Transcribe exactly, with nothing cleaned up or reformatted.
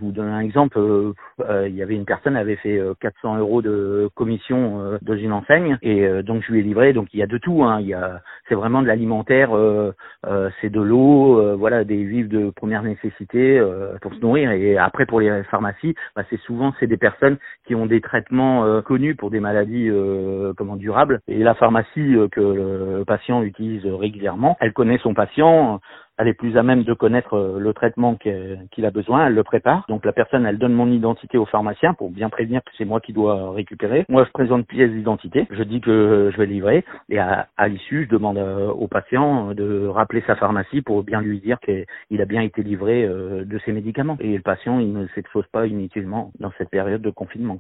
vous donne un exemple. Euh, euh, il y avait une personne qui avait fait euh, quatre cents euros de commission euh, dans une enseigne et euh, donc je lui ai livré. Donc il y a de tout. Hein. Il y a, c'est vraiment de l'alimentaire, euh, euh, c'est de l'eau, euh, voilà, des vivres de première nécessité euh, pour se nourrir. Et après pour les pharmacies, bah, c'est souvent c'est des personnes qui ont des traitements euh, connus pour des maladies euh, comment durables. Et la pharmacie euh, que le patient utilise régulièrement, elle connaît son patient. Elle est plus à même de connaître le traitement qu'il a besoin, elle le prépare. Donc la personne, elle donne mon identité au pharmacien pour bien prévenir que c'est moi qui dois récupérer. Moi, je présente pièce d'identité, je dis que je vais livrer et à, à l'issue, je demande au patient de rappeler sa pharmacie pour bien lui dire qu'il a bien été livré de ses médicaments. Et le patient, il ne s'expose pas inutilement dans cette période de confinement.